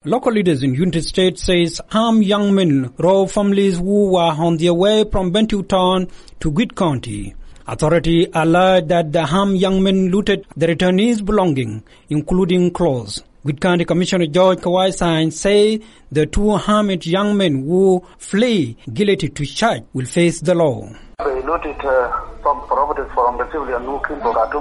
Local leaders in United States says armed young men robbed families who were on their way from Bentiu Town to Gwilt County. Authority alleged that the armed young men looted the returnees' belongings, including clothes. Gwilt County Commissioner George Kawai Sain say the two armed young men who flee guilty to charge will face the law. They looted some properties from the civilian who came to Khartoum.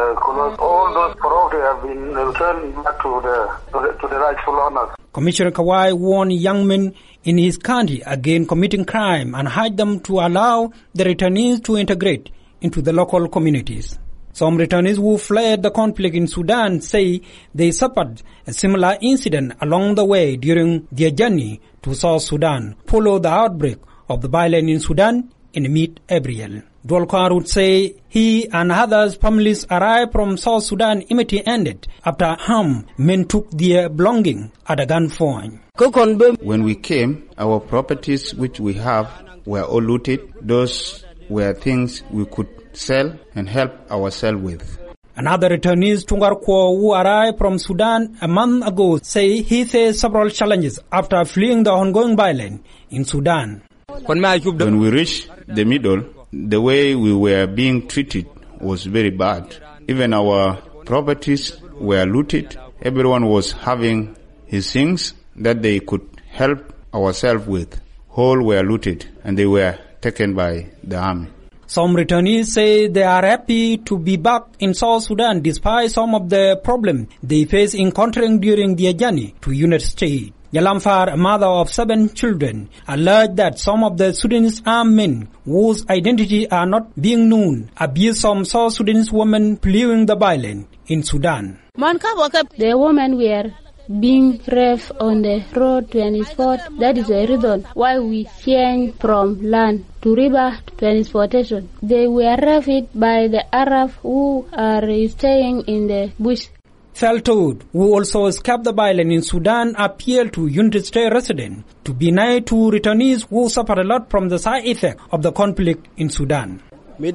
All those properties have been returned back to the rightful owners. Commissioner Kawai warned young men in his county against committing crime and urged them to allow the returnees to integrate into the local communities. Some returnees who fled the conflict in Sudan say they suffered a similar incident along the way during their journey to South Sudan, following the outbreak of the violence in Sudan in mid-April. Dwalkar would say he and others' families arrived from South Sudan immediately ended after armed men took their belongings at a gunpoint. When we came, our properties which we have were all looted. Those were things we could sell and help ourselves with. Another returnee, Tungar Kwo, who arrived from Sudan a month ago, say he faced several challenges after fleeing the ongoing violence in Sudan. When we reached the middle, the way we were being treated was very bad. Even our properties were looted. Everyone was having his things that they could help ourselves with. All were looted and they were taken by the army. Some returnees say they are happy to be back in South Sudan despite some of the problems they face encountering during their journey to United States. Yalamfar, a mother of 7 children, alleged that some of the Sudanese armed men whose identity are not being known abused some South Sudanese women fleeing the violence in Sudan. The women were being raped on the road 24. That is the reason why we changed from land to river transportation. They were raped by the Arabs who are staying in the bush. Feltoud, who also escaped the violence in Sudan, appealed to United States residents to be nice to returnees who suffered a lot from the side effects of the conflict in Sudan. We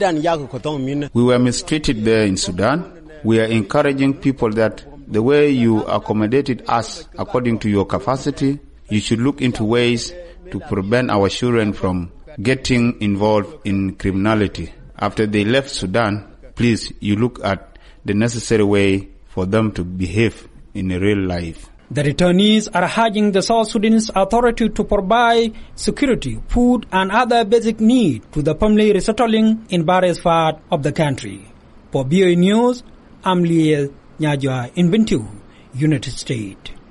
were mistreated there in Sudan. We are encouraging people that the way you accommodated us according to your capacity, you should look into ways to prevent our children from getting involved in criminality. After they left Sudan, please, you look at the necessary way for them to behave in a real life. The returnees are urging the South Sudanese authority to provide security, food and other basic needs to the family resettling in various parts of the country. For BOA News, I'm Liel Nyajwa in Bentiu, United States.